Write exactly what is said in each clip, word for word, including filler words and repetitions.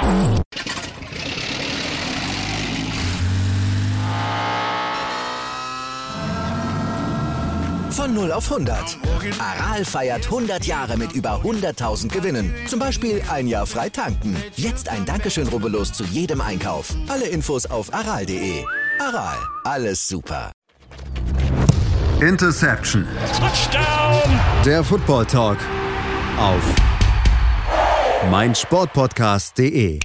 Von null auf hundert. Aral feiert hundert Jahre mit über hunderttausend Gewinnen. Zum Beispiel ein Jahr frei tanken. Jetzt ein Dankeschön, rubbellos zu jedem Einkauf. Alle Infos auf aral punkt de. Aral, alles super. Interception. Touchdown. Der Football Talk auf meinsportpodcast punkt de.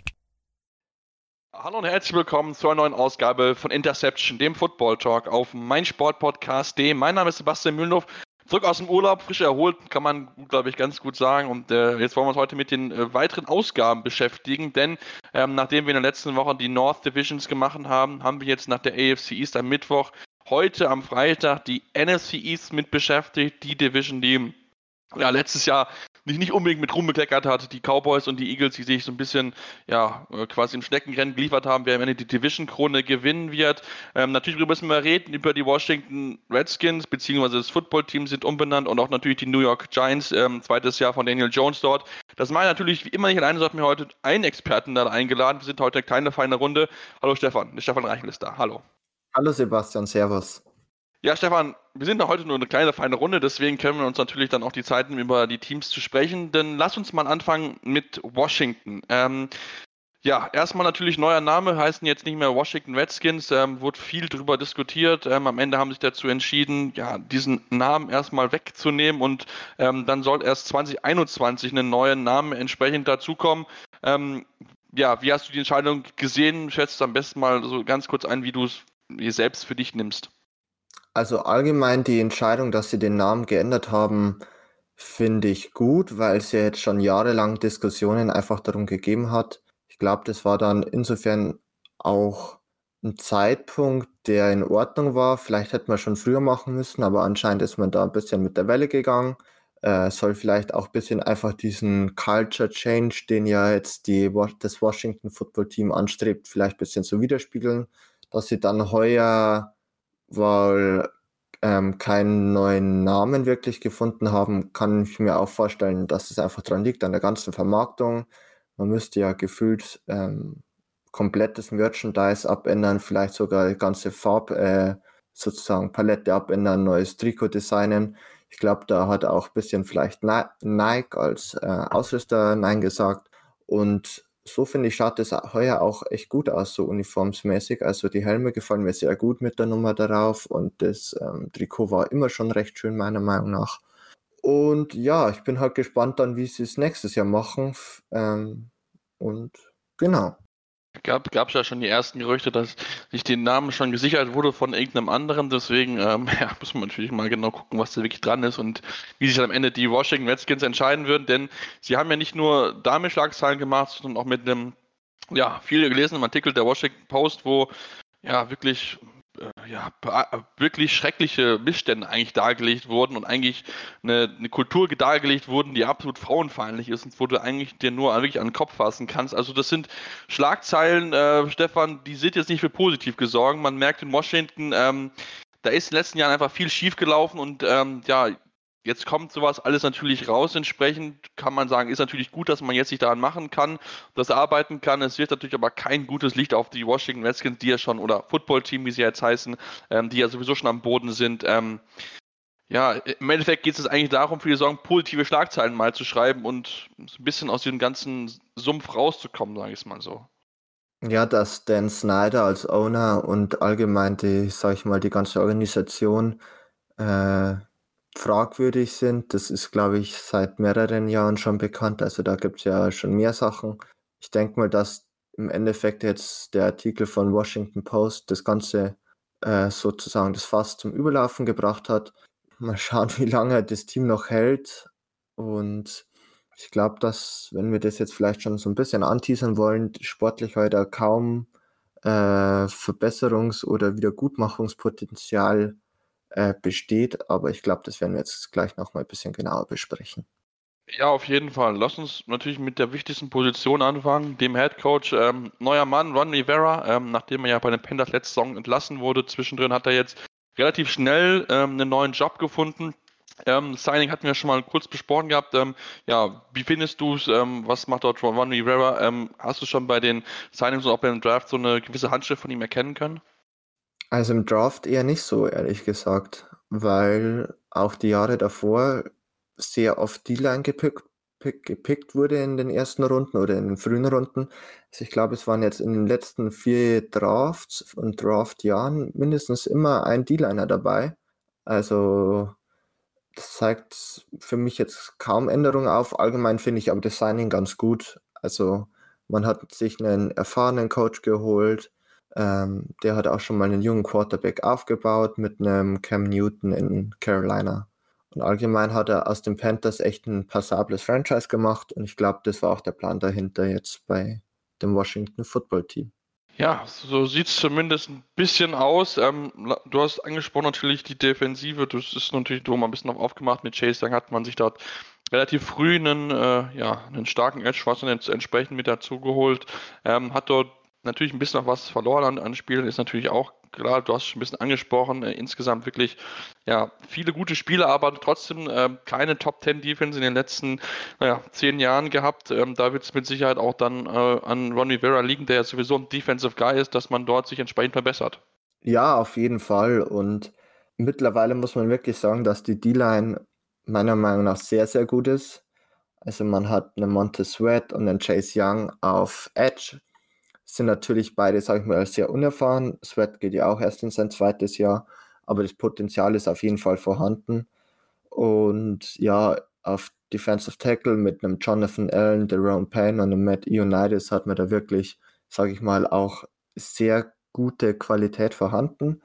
Hallo und herzlich willkommen zur neuen Ausgabe von Interception, dem Football Talk auf meinsportpodcast punkt de. Mein Name ist Sebastian Mühlenhoff, zurück aus dem Urlaub, frisch erholt, kann man, glaube ich, ganz gut sagen. Und äh, jetzt wollen wir uns heute mit den äh, weiteren Ausgaben beschäftigen, denn ähm, nachdem wir in der letzten Woche die North Divisions gemacht haben, haben wir jetzt nach der A F C East am Mittwoch, heute am Freitag die N F C East mit beschäftigt, die Division, die ja letztes Jahr nicht, nicht unbedingt mit Ruhm bekleckert hat. Die Cowboys und die Eagles, die sich so ein bisschen ja quasi im Schneckenrennen geliefert haben, wer am Ende die Division-Krone gewinnen wird. Ähm, natürlich müssen wir reden über die Washington Redskins, beziehungsweise das Footballteam sind umbenannt und auch natürlich die New York Giants, ähm, zweites Jahr von Daniel Jones dort. Das mache ich natürlich wie immer nicht alleine, so hat mir heute einen Experten da eingeladen. Wir sind heute eine kleine, feine Runde. Hallo Stefan, der Stefan Reichel ist da. Hallo. Hallo Sebastian, servus. Ja, Stefan, wir sind da heute nur eine kleine, feine Runde, deswegen können wir uns natürlich dann auch die Zeit nehmen, über die Teams zu sprechen. Denn lass uns mal anfangen mit Washington. Ähm, ja, erstmal natürlich neuer Name, heißen jetzt nicht mehr Washington Redskins, ähm, wurde viel drüber diskutiert. Ähm, am Ende haben sich dazu entschieden, ja, diesen Namen erstmal wegzunehmen und ähm, dann soll erst zwanzig einundzwanzig einen neuen Namen entsprechend dazukommen. Ähm, ja, wie hast du die Entscheidung gesehen? Schätzt am besten mal so ganz kurz ein, wie du es selbst für dich nimmst. Also allgemein die Entscheidung, dass sie den Namen geändert haben, finde ich gut, weil es ja jetzt schon jahrelang Diskussionen einfach darum gegeben hat. Ich glaube, das war dann insofern auch ein Zeitpunkt, der in Ordnung war. Vielleicht hätte man schon früher machen müssen, aber anscheinend ist man da ein bisschen mit der Welle gegangen. Äh, soll vielleicht auch ein bisschen einfach diesen Culture Change, den ja jetzt die, das Washington Football Team anstrebt, vielleicht ein bisschen so widerspiegeln, dass sie dann heuer weil ähm, keinen neuen Namen wirklich gefunden haben, kann ich mir auch vorstellen, dass es einfach dran liegt, an der ganzen Vermarktung. Man müsste ja gefühlt ähm, komplettes Merchandise abändern, vielleicht sogar die ganze Farb, äh, sozusagen Palette abändern, neues Trikot designen. Ich glaube, da hat auch ein bisschen vielleicht Nike als äh, Ausrüster Nein gesagt. Und so finde ich, schaut es heuer auch echt gut aus, so uniformsmäßig. Also die Helme gefallen mir sehr gut mit der Nummer darauf und das ähm, Trikot war immer schon recht schön, meiner Meinung nach. Und ja, ich bin halt gespannt dann, wie sie es nächstes Jahr machen. Ähm, und genau. Gab gab es ja schon die ersten Gerüchte, dass sich den Namen schon gesichert wurde von irgendeinem anderen. Deswegen ähm, ja, muss man natürlich mal genau gucken, was da wirklich dran ist und wie sich am Ende die Washington Redskins entscheiden würden. Denn sie haben ja nicht nur damit Schlagzeilen gemacht, sondern auch mit einem ja viel gelesenen Artikel der Washington Post, wo ja wirklich äh, ja wirklich schreckliche Missstände eigentlich dargelegt wurden und eigentlich eine, eine Kultur dargelegt wurden, die absolut frauenfeindlich ist und wo du eigentlich dir nur wirklich an den Kopf fassen kannst. Also das sind Schlagzeilen, äh, Stefan, die sind jetzt nicht für positiv gesorgt. Man merkt in Washington, ähm, da ist in den letzten Jahren einfach viel schief gelaufen und ähm, ja, jetzt kommt sowas alles natürlich raus. Entsprechend kann man sagen, ist natürlich gut, dass man jetzt sich daran machen kann, das arbeiten kann. Es wird natürlich aber kein gutes Licht auf die Washington Redskins, die ja schon, oder Football-Team, wie sie jetzt heißen, ähm, die ja sowieso schon am Boden sind. Ähm, ja, im Endeffekt geht es eigentlich darum, für die Saison positive Schlagzeilen mal zu schreiben und so ein bisschen aus diesem ganzen Sumpf rauszukommen, sage ich es mal so. Ja, dass Dan Snyder als Owner und allgemein die, sag ich mal, die ganze Organisation äh, fragwürdig sind, das ist, glaube ich, seit mehreren Jahren schon bekannt. Also da gibt es ja schon mehr Sachen. Ich denke mal, dass im Endeffekt jetzt der Artikel von Washington Post das Ganze äh, sozusagen das Fass zum Überlaufen gebracht hat. Mal schauen, wie lange das Team noch hält. Und ich glaube, dass, wenn wir das jetzt vielleicht schon so ein bisschen anteasern wollen, sportlich heute kaum äh, Verbesserungs- oder Wiedergutmachungspotenzial äh, besteht, aber ich glaube, das werden wir jetzt gleich nochmal ein bisschen genauer besprechen. Ja, auf jeden Fall. Lass uns natürlich mit der wichtigsten Position anfangen, dem Headcoach. Ähm, neuer Mann, Ron Rivera, ähm, nachdem er ja bei den Panthers letzte Saison entlassen wurde, zwischendrin hat er jetzt relativ schnell ähm, einen neuen Job gefunden. Ähm, Signing hatten wir schon mal kurz besprochen gehabt. Ähm, ja, wie findest du es? Ähm, was macht dort Ron Rivera? Ähm, hast du schon bei den Signings und auch beim Draft so eine gewisse Handschrift von ihm erkennen können? Also im Draft eher nicht so, ehrlich gesagt, weil auch die Jahre davor sehr oft D-Line gepickt, pick, gepickt wurde in den ersten Runden oder in den frühen Runden. Also ich glaube, es waren jetzt in den letzten vier Drafts und Draftjahren mindestens immer ein D-Liner dabei. Also das zeigt für mich jetzt kaum Änderungen auf. Allgemein finde ich aber das Signing ganz gut. Also man hat sich einen erfahrenen Coach geholt. Ähm, der hat auch schon mal einen jungen Quarterback aufgebaut mit einem Cam Newton in Carolina. Und allgemein hat er aus den Panthers echt ein passables Franchise gemacht. Und ich glaube, das war auch der Plan dahinter jetzt bei dem Washington Football Team. Ja, so sieht es zumindest ein bisschen aus. Ähm, la- du hast angesprochen natürlich die Defensive. Das ist natürlich so mal ein bisschen noch aufgemacht. Mit Chase Young hat man sich dort relativ früh einen, äh, ja, einen starken Edge Rusher jetzt entsprechend mit dazu geholt. Ähm, hat dort natürlich ein bisschen noch was verloren an, an Spielen, ist natürlich auch klar. Du hast es schon ein bisschen angesprochen. Äh, insgesamt wirklich ja, viele gute Spiele, aber trotzdem äh, keine Top Ten Defense in den letzten naja, zehn Jahren gehabt. Ähm, da wird es mit Sicherheit auch dann äh, an Ron Rivera liegen, der ja sowieso ein Defensive Guy ist, dass man dort sich entsprechend verbessert. Ja, auf jeden Fall. Und mittlerweile muss man wirklich sagen, dass die D-Line meiner Meinung nach sehr, sehr gut ist. Also man hat einen Montez Sweat und einen Chase Young auf Edge. Sind natürlich beide, sage ich mal, sehr unerfahren. Sweat geht ja auch erst in sein zweites Jahr, aber das Potenzial ist auf jeden Fall vorhanden. Und ja, auf Defensive Tackle mit einem Jonathan Allen, Jerome Payne und einem Matt Ioannidis hat man da wirklich, sage ich mal, auch sehr gute Qualität vorhanden.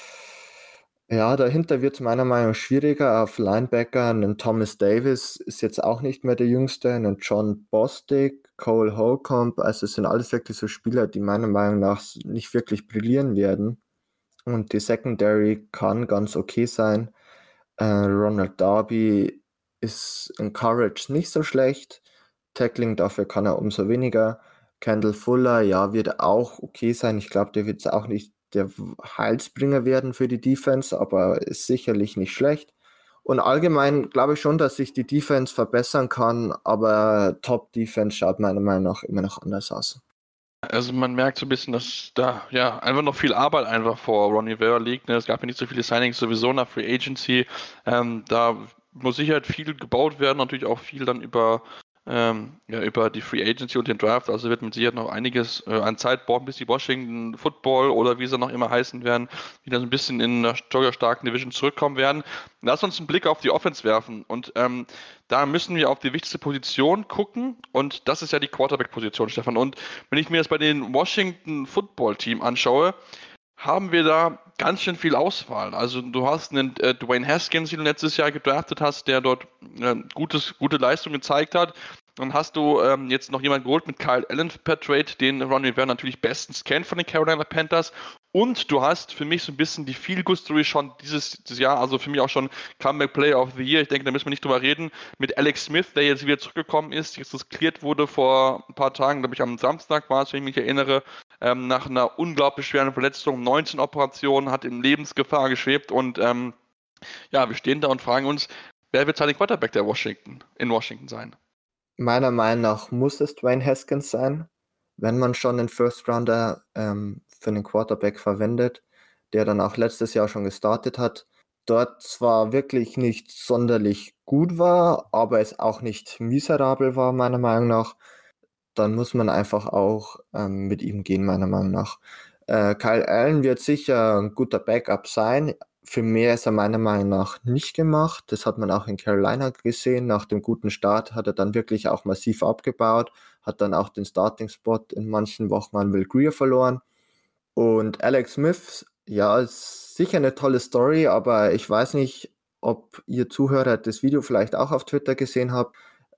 Ja, dahinter wird es meiner Meinung nach schwieriger. Auf Linebacker, ein Thomas Davis ist jetzt auch nicht mehr der Jüngste, ein John Bostic, Cole Holcomb, also es sind alles wirklich so Spieler, die meiner Meinung nach nicht wirklich brillieren werden. Und die Secondary kann ganz okay sein. Äh, Ronald Darby ist in Coverage nicht so schlecht. Tackling, dafür kann er umso weniger. Kendall Fuller, ja, wird auch okay sein. Ich glaube, der wird jetzt auch nicht der Heilsbringer werden für die Defense, aber ist sicherlich nicht schlecht. Und allgemein glaube ich schon, dass sich die Defense verbessern kann, aber Top-Defense schaut meiner Meinung nach immer noch anders aus. Also man merkt so ein bisschen, dass da ja einfach noch viel Arbeit einfach vor Ron Rivera liegt. Ne? Es gab ja nicht so viele Signings sowieso nach Free Agency. Ähm, da muss sicher viel gebaut werden, natürlich auch viel dann über ähm, ja, über die Free Agency und den Draft. Also wird mit Sicherheit noch einiges äh, an Zeit brauchen, bis die Washington Football oder wie sie noch immer heißen werden, wieder so ein bisschen in einer steuerstarken Division zurückkommen werden. Lass uns einen Blick auf die Offense werfen und ähm, da müssen wir auf die wichtigste Position gucken und das ist ja die Quarterback-Position, Stefan. Und wenn ich mir das bei den Washington Football Team anschaue, haben wir da ganz schön viel Auswahl. Also du hast einen äh, Dwayne Haskins, den du letztes Jahr gedraftet hast, der dort äh, gutes, gute Leistung gezeigt hat. Dann hast du ähm, jetzt noch jemanden geholt mit Kyle Allen per Trade, den Ron Rivera natürlich bestens kennt von den Carolina Panthers. Und du hast für mich so ein bisschen die Feel-Good-Story schon dieses, dieses Jahr, also für mich auch schon Comeback Player of the Year. Ich denke, da müssen wir nicht drüber reden. Mit Alex Smith, der jetzt wieder zurückgekommen ist, jetzt das cleared wurde vor ein paar Tagen, glaube ich am Samstag war es, wenn ich mich erinnere, ähm, nach einer unglaublich schweren Verletzung, neunzehn Operationen, hat in Lebensgefahr geschwebt und ähm, ja, wir stehen da und fragen uns, wer wird sein Quarterback der Washington in Washington sein? Meiner Meinung nach muss es Dwayne Haskins sein, wenn man schon einen First Rounder ähm, für einen Quarterback verwendet, der dann auch letztes Jahr schon gestartet hat. Dort zwar wirklich nicht sonderlich gut war, aber es auch nicht miserabel war, meiner Meinung nach, dann muss man einfach auch ähm, mit ihm gehen, meiner Meinung nach. Äh, Kyle Allen wird sicher ein guter Backup sein. Für mehr ist er meiner Meinung nach nicht gemacht. Das hat man auch in Carolina gesehen. Nach dem guten Start hat er dann wirklich auch massiv abgebaut, hat dann auch den Starting-Spot in manchen Wochen an Will Grier verloren. Und Alex Smith, ja, ist sicher eine tolle Story, aber ich weiß nicht, ob ihr Zuhörer das Video vielleicht auch auf Twitter gesehen habt.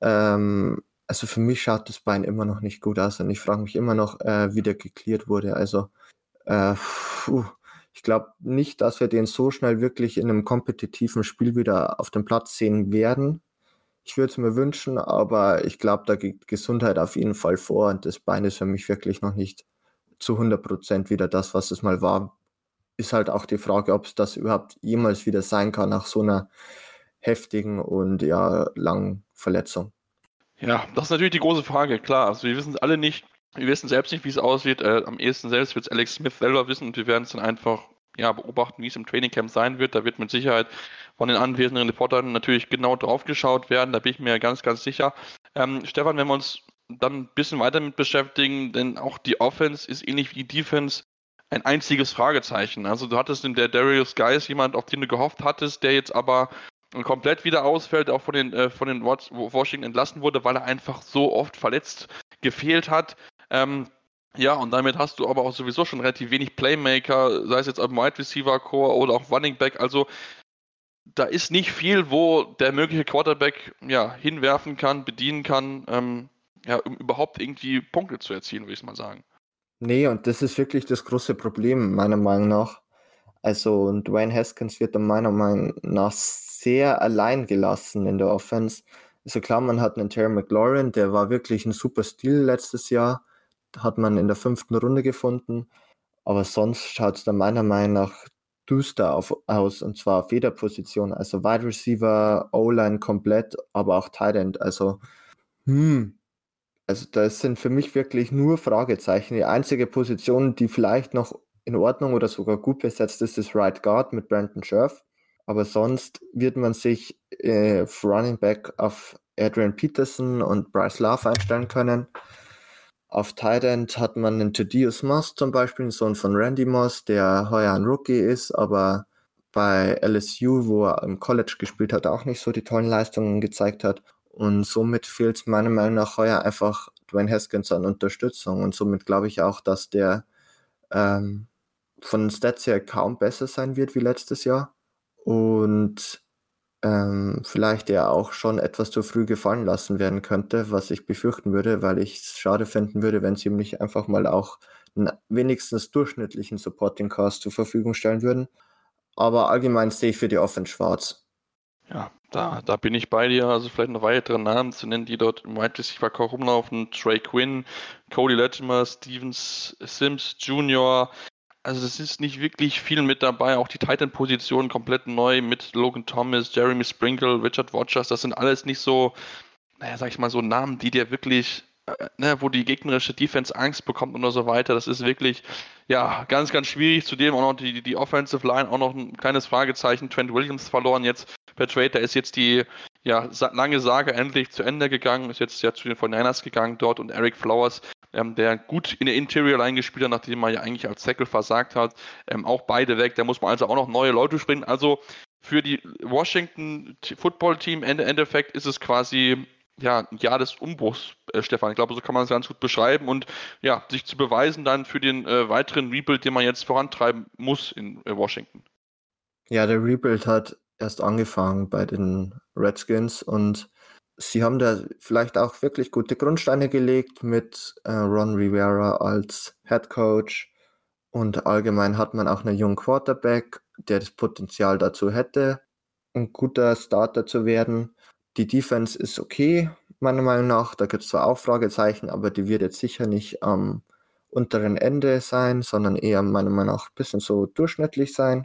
Ähm, also für mich schaut das Bein immer noch nicht gut aus und ich frage mich immer noch, äh, wie der gecleared wurde. Also äh, puh, ich glaube nicht, dass wir den so schnell wirklich in einem kompetitiven Spiel wieder auf dem Platz sehen werden. Ich würde es mir wünschen, aber ich glaube, da geht Gesundheit auf jeden Fall vor und das Bein ist für mich wirklich noch nicht zu hundert Prozent wieder das, was es mal war. Ist halt auch die Frage, ob es das überhaupt jemals wieder sein kann nach so einer heftigen und ja langen Verletzung. Ja, das ist natürlich die große Frage, klar. Also wir wissen es alle nicht, wir wissen selbst nicht, wie es aussieht. Äh, am ehesten selbst wird es Alex Smith selber wissen und wir werden es dann einfach ja, beobachten, wie es im Trainingcamp sein wird. Da wird mit Sicherheit von den anwesenden Reportern natürlich genau drauf geschaut werden, da bin ich mir ganz, ganz sicher. Ähm, Stefan, wenn wir uns dann ein bisschen weiter mit beschäftigen, denn auch die Offense ist ähnlich wie die Defense ein einziges Fragezeichen. Also du hattest in der Darius Guice jemand, auf den du gehofft hattest, der jetzt aber komplett wieder ausfällt, auch von den, äh, von den Washington entlassen wurde, weil er einfach so oft verletzt gefehlt hat. Ähm, ja, und damit hast du aber auch sowieso schon relativ wenig Playmaker, sei es jetzt am Wide Receiver Core oder auch Running Back. Also da ist nicht viel, wo der mögliche Quarterback ja, hinwerfen kann, bedienen kann, ähm, ja, um überhaupt irgendwie Punkte zu erzielen, würde ich mal sagen. Nee, und das ist wirklich das große Problem, meiner Meinung nach. Also Dwayne Haskins wird dann meiner Meinung nach sehr allein gelassen in der Offense. Also klar, man hat einen Terry McLaurin, der war wirklich ein super Stil letztes Jahr. Hat man in der fünften Runde gefunden. Aber sonst schaut es dann meiner Meinung nach düster auf, aus, und zwar auf jeder Position. Also Wide Receiver, O-Line komplett, aber auch Tight End. Also, hm, also das sind für mich wirklich nur Fragezeichen. Die einzige Position, die vielleicht noch in Ordnung oder sogar gut besetzt ist, ist Right Guard mit Brandon Scherf. Aber sonst wird man sich äh, auf Running Back auf Adrian Peterson und Bryce Love einstellen können. Auf Tight End hat man einen Thaddeus Moss zum Beispiel, einen Sohn von Randy Moss, der heuer ein Rookie ist, aber bei L S U, wo er im College gespielt hat, auch nicht so die tollen Leistungen gezeigt hat. Und somit fehlt es meiner Meinung nach heuer einfach Dwayne Haskins an Unterstützung. Und somit glaube ich auch, dass der ähm, von den Stats her kaum besser sein wird wie letztes Jahr. Und ähm, vielleicht er auch schon etwas zu früh gefallen lassen werden könnte, was ich befürchten würde, weil ich es schade finden würde, wenn sie ihm nicht einfach mal auch einen wenigstens durchschnittlichen Supporting Cast zur Verfügung stellen würden. Aber allgemein sehe ich für die Offense schwarz. Ja, da, da bin ich bei dir. Also vielleicht noch weitere Namen zu nennen, die dort im Wide Receiver Core rumlaufen. Trey Quinn, Cody Latimer, Steven Sims Junior Also das ist nicht wirklich viel mit dabei. Auch die Tight End Position komplett neu mit Logan Thomas, Jeremy Sprinkle, Richard Rodgers. Das sind alles nicht so, naja, sag ich mal, so Namen, die dir wirklich, äh, ne, wo die gegnerische Defense Angst bekommt und so weiter. Das ist wirklich, ja, ganz, ganz schwierig. Zudem auch noch die, die Offensive Line, auch noch ein kleines Fragezeichen. Trent Williams verloren jetzt per Trade. Da ist jetzt die, ja, lange Sage endlich zu Ende gegangen. Ist jetzt ja zu den forty-niners gegangen dort und Eric Flowers, Ähm, der gut in der Interior Line gespielt hat, nachdem er ja eigentlich als Tackle versagt hat, ähm, auch beide weg, da muss man also auch noch neue Leute springen, also für die Washington Football Team im Endeffekt ist es quasi ja, ein Jahr des Umbruchs, äh, Stefan, ich glaube, so kann man es ganz gut beschreiben und ja, sich zu beweisen dann für den äh, weiteren Rebuild, den man jetzt vorantreiben muss in äh, Washington. Ja, der Rebuild hat erst angefangen bei den Redskins und sie haben da vielleicht auch wirklich gute Grundsteine gelegt mit äh, Ron Rivera als Head Coach und allgemein hat man auch einen jungen Quarterback, der das Potenzial dazu hätte, ein guter Starter zu werden. Die Defense ist okay, meiner Meinung nach. Da gibt es zwar auch Fragezeichen, aber die wird jetzt sicher nicht am unteren Ende sein, sondern eher meiner Meinung nach ein bisschen so durchschnittlich sein.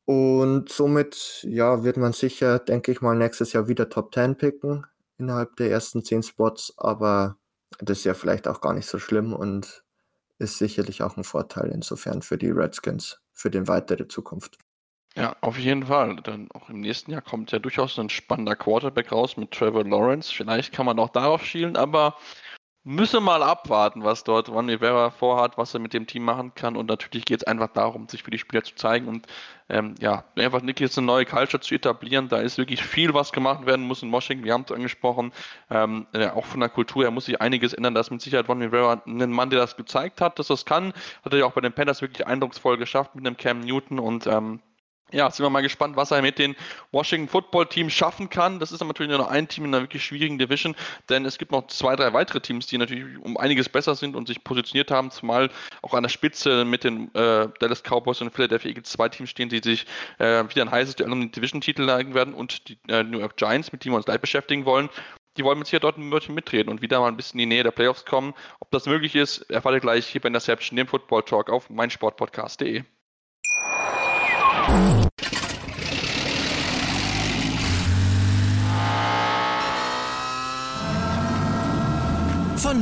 Und somit ja, wird man sicher, denke ich mal, nächstes Jahr wieder Top zehn picken innerhalb der ersten zehn Spots, aber das ist ja vielleicht auch gar nicht so schlimm und ist sicherlich auch ein Vorteil insofern für die Redskins, für die weitere Zukunft. Ja, auf jeden Fall. Dann auch im nächsten Jahr kommt ja durchaus ein spannender Quarterback raus mit Trevor Lawrence. Vielleicht kann man auch darauf schielen, aber müssen mal abwarten, was dort Ron Rivera vorhat, was er mit dem Team machen kann. Und natürlich geht es einfach darum, sich für die Spieler zu zeigen und ähm, ja, einfach wirklich eine neue Culture zu etablieren. Da ist wirklich viel, was gemacht werden muss in Washington. Wir haben es angesprochen. Ähm, ja, auch von der Kultur her muss sich einiges ändern. Da ist mit Sicherheit Ron Rivera ein Mann, der das gezeigt hat, dass das kann. Hat er ja auch bei den Panthers wirklich eindrucksvoll geschafft mit einem Cam Newton und ähm, ja, sind wir mal gespannt, was er mit den Washington Football Team schaffen kann. Das ist aber natürlich nur noch ein Team in einer wirklich schwierigen Division, denn es gibt noch zwei, drei weitere Teams, die natürlich um einiges besser sind und sich positioniert haben, zumal auch an der Spitze mit den äh, Dallas Cowboys und Philadelphia Eagles zwei Teams stehen, die sich äh, wieder ein heißes Duell um den Division-Titel legen werden und die äh, New York Giants, mit denen wir uns gleich beschäftigen wollen. Die wollen jetzt hier dort ein Wörtchen mitreden und wieder mal ein bisschen in die Nähe der Playoffs kommen. Ob das möglich ist, erfahrt ihr gleich hier bei Interception, dem Football Talk auf meinsportpodcast punkt de.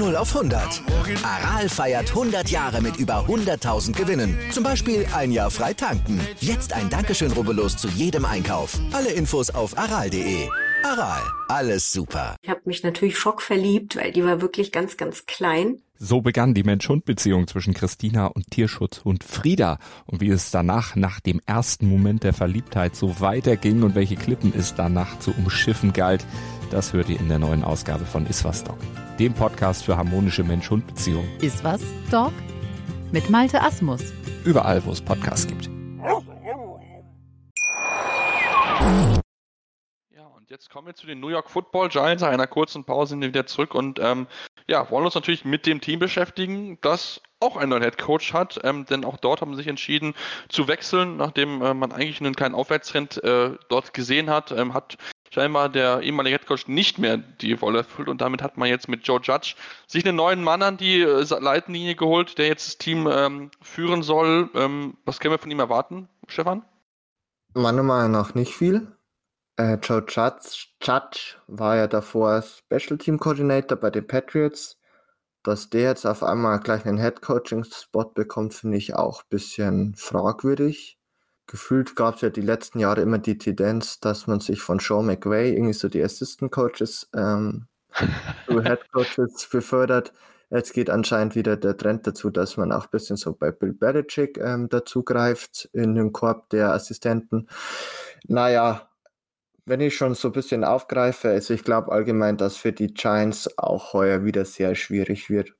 null auf hundert. Aral feiert hundert Jahre mit über hunderttausend Gewinnen. Zum Beispiel ein Jahr frei tanken. Jetzt ein Dankeschön, rubbellos zu jedem Einkauf. Alle Infos auf aral punkt de. Aral, alles super. Ich habe mich natürlich schockverliebt, weil die war wirklich ganz, ganz klein. So begann die Mensch-Hund-Beziehung zwischen Christina und Tierschutzhund Frieda. Und wie es danach, nach dem ersten Moment der Verliebtheit, so weiterging und welche Klippen es danach zu umschiffen galt, das hört ihr in der neuen Ausgabe von Iswas Dog, dem Podcast für harmonische Mensch-Hund-Beziehungen. Iswas Dog mit Malte Asmus. Überall, wo es Podcasts gibt. Jetzt kommen wir zu den New York Football Giants. Nach einer kurzen Pause sind wir wieder zurück und ähm, ja, wollen uns natürlich mit dem Team beschäftigen, das auch einen neuen Headcoach hat, ähm, denn auch dort haben sie sich entschieden zu wechseln, nachdem äh, man eigentlich einen kleinen Aufwärtstrend äh, dort gesehen hat, ähm, hat scheinbar der ehemalige Headcoach nicht mehr die Rolle erfüllt und damit hat man jetzt mit Joe Judge sich einen neuen Mann an die äh, Seitenlinie geholt, der jetzt das Team ähm, führen soll. Ähm, was können wir von ihm erwarten, Stefan? Meiner Meinung nach nicht viel. Äh, Joe Judge, Judge war ja davor Special Team Coordinator bei den Patriots. Dass der jetzt auf einmal gleich einen Head-Coaching-Spot bekommt, finde ich auch ein bisschen fragwürdig. Gefühlt gab es ja die letzten Jahre immer die Tendenz, dass man sich von Sean McVay irgendwie so die Assistant-Coaches ähm, zu Head-Coaches befördert. Jetzt geht anscheinend wieder der Trend dazu, dass man auch ein bisschen so bei Bill Belichick ähm, dazugreift in den Korb der Assistenten. Naja, wenn ich schon so ein bisschen aufgreife, also ich glaube allgemein, dass für die Giants auch heuer wieder sehr schwierig wird.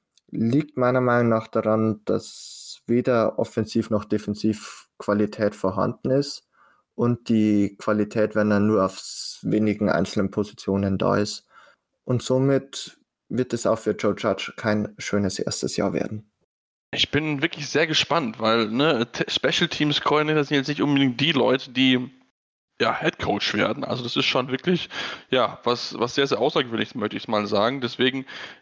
Liegt meiner Meinung nach daran, dass weder offensiv noch defensiv Qualität vorhanden ist und die Qualität, wenn er nur auf wenigen einzelnen Positionen da ist. Und somit wird es auch für Joe Judge kein schönes erstes Jahr werden. Ich bin wirklich sehr gespannt, weil ne, Special Teams Coordinator sind jetzt nicht unbedingt die Leute, die ja, Head Coach werden. Also das ist schon wirklich, ja, was, was sehr, sehr außergewöhnlich, möchte ich mal sagen. Deswegen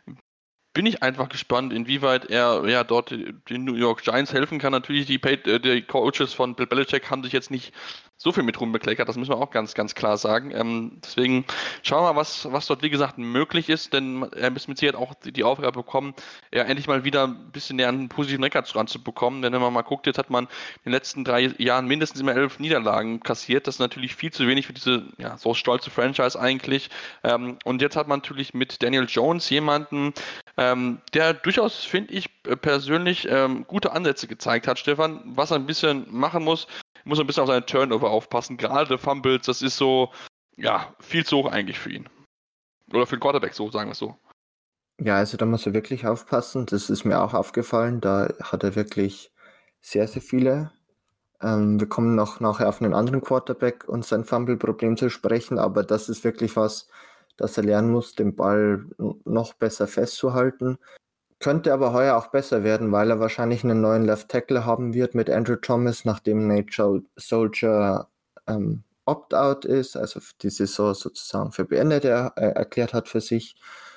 bin ich einfach gespannt, inwieweit er ja dort den New York Giants helfen kann. Natürlich, die, äh, die Coaches von Bill Belichick haben sich jetzt nicht so viel mit rumbekleckert, das müssen wir auch ganz, ganz klar sagen. Ähm, deswegen schauen wir mal, was, was dort, wie gesagt, möglich ist, denn er ist mit Sicherheit auch die, die Aufgabe bekommen, ja, endlich mal wieder ein bisschen näher an einen positiven Rekord ranzubekommen, denn wenn man mal guckt, jetzt hat man in den letzten drei Jahren mindestens immer elf Niederlagen kassiert, das ist natürlich viel zu wenig für diese, ja, so stolze Franchise eigentlich, ähm, und jetzt hat man natürlich mit Daniel Jones jemanden, ähm, der durchaus, finde ich, persönlich ähm, gute Ansätze gezeigt hat, Stefan, was er ein bisschen machen muss, muss ein bisschen auf seine Turnover aufpassen. Gerade Fumbles, das ist so, ja, viel zu hoch eigentlich für ihn. Oder für den Quarterback, so sagen wir es so. Ja, also da muss er wirklich aufpassen. Das ist mir auch aufgefallen. Da hat er wirklich sehr, sehr viele. Ähm, wir kommen noch nachher auf einen anderen Quarterback und sein Fumble-Problem zu sprechen, aber das ist wirklich was, das er lernen muss, den Ball noch besser festzuhalten. Könnte aber heuer auch besser werden, weil er wahrscheinlich einen neuen Left Tackle haben wird mit Andrew Thomas, nachdem Nate Soldier ähm, Opt-out ist, also die Saison sozusagen für beendet er, äh, erklärt hat für sich.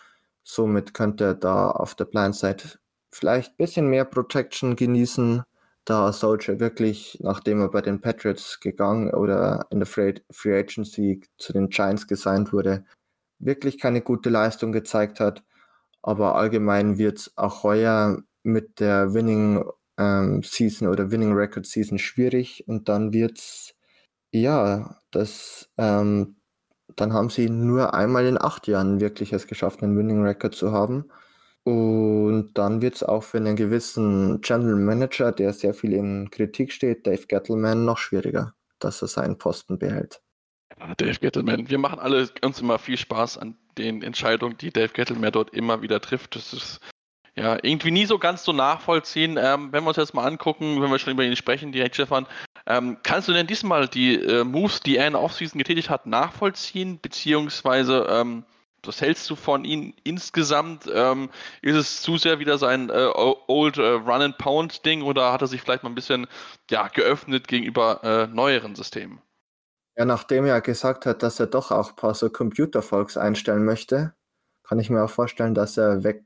Somit könnte er da auf der Blindside vielleicht ein bisschen mehr Protection genießen, da Soldier wirklich, nachdem er bei den Patriots gegangen oder in der Free, Free Agency zu den Giants gesigned wurde, wirklich keine gute Leistung gezeigt hat. Aber allgemein wird es auch heuer mit der Winning ähm, Season oder Winning Record Season schwierig und dann wird es, ja, das, ähm, dann haben sie nur einmal in acht Jahren wirklich es geschafft, einen Winning Record zu haben. Und dann wird es auch für einen gewissen General Manager, der sehr viel in Kritik steht, Dave Gettleman, noch schwieriger, dass er seinen Posten behält. Ja, Dave Gettleman, wir machen alle uns immer viel Spaß an den Entscheidungen, die Dave Gettleman dort immer wieder trifft. Das ist ja irgendwie nie so ganz so nachvollziehen. Ähm, wenn wir uns jetzt mal angucken, wenn wir schon über ihn sprechen, direkt Stefan, ähm, kannst du denn diesmal die äh, Moves, die er in der Offseason getätigt hat, nachvollziehen? Beziehungsweise, ähm, was hältst du von ihm insgesamt? Ähm, ist es zu sehr wieder sein äh, Old äh, Run-and-Pound-Ding oder hat er sich vielleicht mal ein bisschen ja, geöffnet gegenüber äh, neueren Systemen? Ja, nachdem er gesagt hat, dass er doch auch ein paar so Computer-Folks einstellen möchte, kann ich mir auch vorstellen, dass er weg,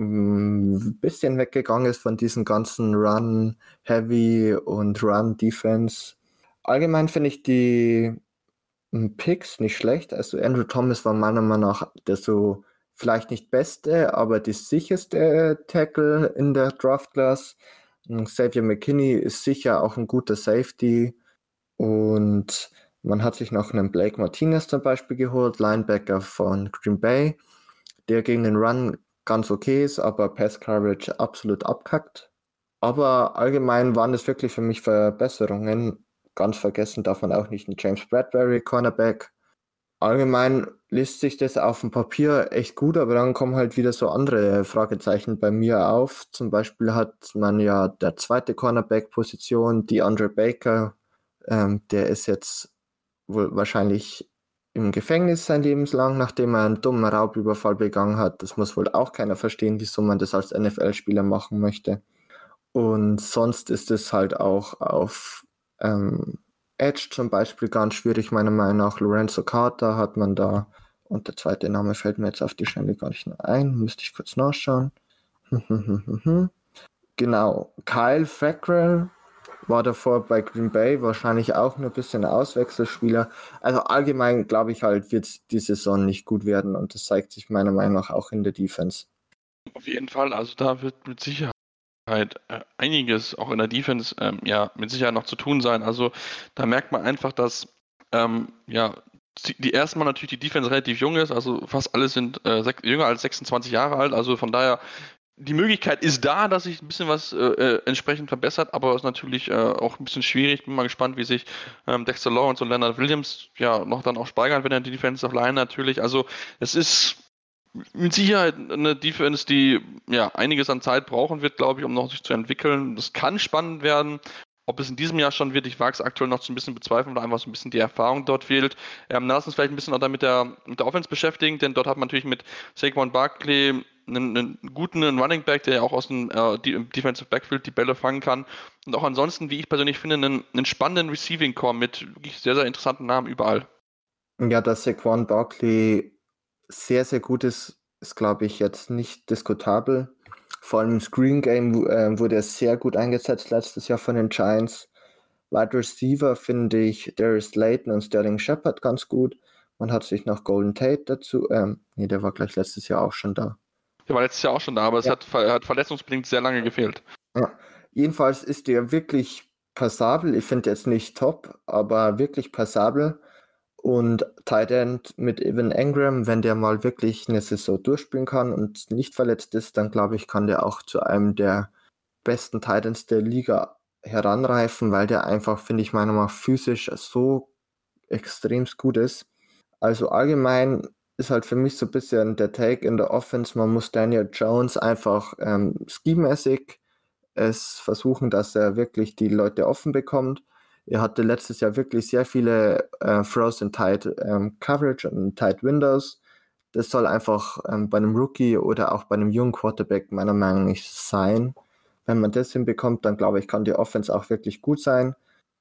ein bisschen weggegangen ist von diesen ganzen Run-Heavy und Run-Defense. Allgemein finde ich die Picks nicht schlecht. Also Andrew Thomas war meiner Meinung nach der so vielleicht nicht beste, aber die sicherste Tackle in der Draft Class. Xavier McKinney ist sicher auch ein guter Safety. Und man hat sich noch einen Blake Martinez zum Beispiel geholt, Linebacker von Green Bay, der gegen den Run ganz okay ist, aber Pass Coverage absolut abkackt. Aber allgemein waren es wirklich für mich Verbesserungen. Ganz vergessen darf man auch nicht einen James Bradbury, Cornerback. Allgemein liest sich das auf dem Papier echt gut, aber dann kommen halt wieder so andere Fragezeichen bei mir auf. Zum Beispiel hat man ja der zweite Cornerback-Position, DeAndre Baker, ähm, der ist jetzt wohl wahrscheinlich im Gefängnis sein Lebenslang, nachdem er einen dummen Raubüberfall begangen hat. Das muss wohl auch keiner verstehen, wieso man das als N F L-Spieler machen möchte. Und sonst ist es halt auch auf ähm, Edge zum Beispiel ganz schwierig, meiner Meinung nach. Lorenzo Carter hat man da, und der zweite Name fällt mir jetzt auf die Schnelle gar nicht mehr ein, müsste ich kurz nachschauen. Genau, Kyle Fackrell war davor bei Green Bay, wahrscheinlich auch nur ein bisschen ein Auswechselspieler. Also allgemein glaube ich halt, wird die Saison nicht gut werden, und das zeigt sich meiner Meinung nach auch in der Defense. Auf jeden Fall, also da wird mit Sicherheit Halt, äh, einiges auch in der Defense ähm, ja mit Sicherheit noch zu tun sein. Also da merkt man einfach, dass ähm, ja die erstmal natürlich die Defense relativ jung ist, also fast alle sind äh, sech- jünger als sechsundzwanzig Jahre alt, also von daher die Möglichkeit ist da, dass sich ein bisschen was äh, äh, entsprechend verbessert, aber es ist natürlich äh, auch ein bisschen schwierig. Bin mal gespannt, wie sich ähm, Dexter Lawrence und Leonard Williams ja noch dann auch steigern, wenn er die Defensive Line natürlich. Also es ist mit Sicherheit eine Defense, die ja einiges an Zeit brauchen wird, glaube ich, um noch sich zu entwickeln. Das kann spannend werden. Ob es in diesem Jahr schon wird, ich wage es aktuell noch so ein bisschen bezweifeln, weil einfach so ein bisschen die Erfahrung dort fehlt. Ähm, lass uns vielleicht ein bisschen auch da mit der, mit der Offense beschäftigen, denn dort hat man natürlich mit Saquon Barkley einen, einen guten Running Back, der ja auch aus dem äh, Defensive Backfield die Bälle fangen kann. Und auch ansonsten, wie ich persönlich finde, einen, einen spannenden Receiving Core mit wirklich sehr, sehr interessanten Namen überall. Ja, dass Saquon Barkley sehr, sehr gut ist, ist, glaube ich, jetzt nicht diskutabel. Vor allem im Screen Game äh, wurde er sehr gut eingesetzt letztes Jahr von den Giants. Wide Receiver finde ich Darius Slayton und Sterling Shepard ganz gut. Man hat sich noch Golden Tate dazu, ähm, nee, der war gleich letztes Jahr auch schon da. Der war letztes Jahr auch schon da, aber es Ja. hat, ver- hat verletzungsbedingt sehr lange gefehlt. Ja, jedenfalls ist der wirklich passabel. Ich finde jetzt nicht top, aber wirklich passabel. Und Tight End mit Evan Engram, wenn der mal wirklich eine Saison durchspielen kann und nicht verletzt ist, dann glaube ich, kann der auch zu einem der besten Tight Ends der Liga heranreifen, weil der einfach, finde ich, meiner Meinung nach physisch so extrem gut ist. Also allgemein ist halt für mich so ein bisschen der Take in der Offense, man muss Daniel Jones einfach ähm, scheme-mäßig es versuchen, dass er wirklich die Leute offen bekommt. Er hatte letztes Jahr wirklich sehr viele äh, Throws in Tight ähm, Coverage und Tight Windows. Das soll einfach ähm, bei einem Rookie oder auch bei einem jungen Quarterback meiner Meinung nach nicht sein. Wenn man das hinbekommt, dann glaube ich, kann die Offense auch wirklich gut sein.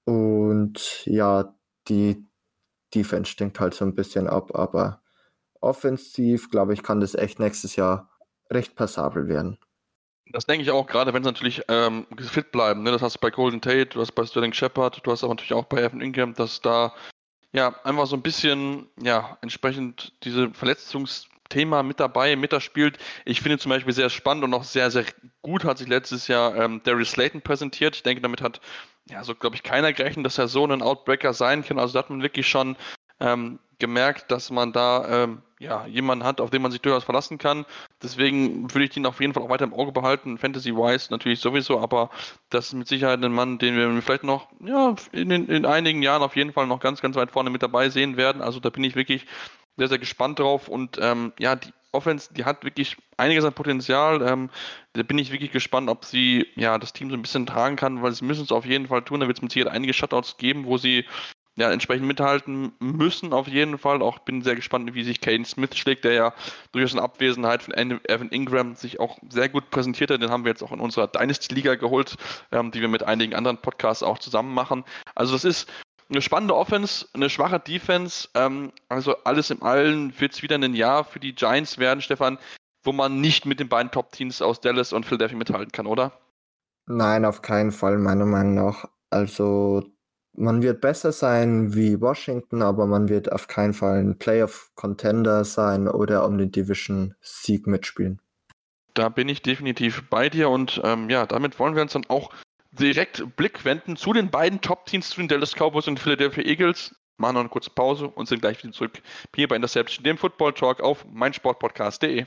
Und ja, die Defense stinkt halt so ein bisschen ab, aber offensiv, glaube ich, kann das echt nächstes Jahr recht passabel werden. Das denke ich auch, gerade wenn sie natürlich ähm, fit bleiben. Ne? Das hast du bei Golden Tate, du hast bei Sterling Shepard, du hast aber natürlich auch bei Evan Ingram, dass da ja einfach so ein bisschen ja entsprechend diese Verletzungsthema mit dabei, mit da spielt. Ich finde zum Beispiel sehr spannend und auch sehr, sehr gut hat sich letztes Jahr ähm, Darius Slayton präsentiert. Ich denke, damit hat ja so, glaube ich, keiner gerechnet, dass er so ein Outbreaker sein kann. Also da hat man wirklich schon ähm, gemerkt, dass man da ähm, ja, jemanden hat, auf den man sich durchaus verlassen kann. Deswegen würde ich den auf jeden Fall auch weiter im Auge behalten. Fantasy-wise natürlich sowieso, aber das ist mit Sicherheit ein Mann, den wir vielleicht noch ja, in, den, in einigen Jahren auf jeden Fall noch ganz, ganz weit vorne mit dabei sehen werden. Also da bin ich wirklich sehr, sehr gespannt drauf. Und ähm, ja, die Offense, die hat wirklich einiges an Potenzial. Ähm, da bin ich wirklich gespannt, ob sie ja das Team so ein bisschen tragen kann, weil sie müssen es auf jeden Fall tun. Da wird es mit Sicherheit einige Shutouts geben, wo sie ja, entsprechend mithalten müssen auf jeden Fall. Auch bin sehr gespannt, wie sich Caden Smith schlägt, der ja durchaus in Abwesenheit von Evan Ingram sich auch sehr gut präsentiert hat. Den haben wir jetzt auch in unserer Dynasty-Liga geholt, ähm, die wir mit einigen anderen Podcasts auch zusammen machen. Also das ist eine spannende Offense, eine schwache Defense. Ähm, also alles in allem wird es wieder ein Jahr für die Giants werden, Stefan, wo man nicht mit den beiden Top-Teams aus Dallas und Philadelphia mithalten kann, oder? Nein, auf keinen Fall, meiner Meinung nach. Also Man wird besser sein wie Washington, aber man wird auf keinen Fall ein Playoff-Contender sein oder um den Division-Sieg mitspielen. Da bin ich definitiv bei dir und ähm, ja, damit wollen wir uns dann auch direkt Blick wenden zu den beiden Top-Teams, zu den Dallas Cowboys und Philadelphia Eagles. Machen noch eine kurze Pause und sind gleich wieder zurück hier bei Interception, dem Football Talk auf meinsportpodcast punkt de.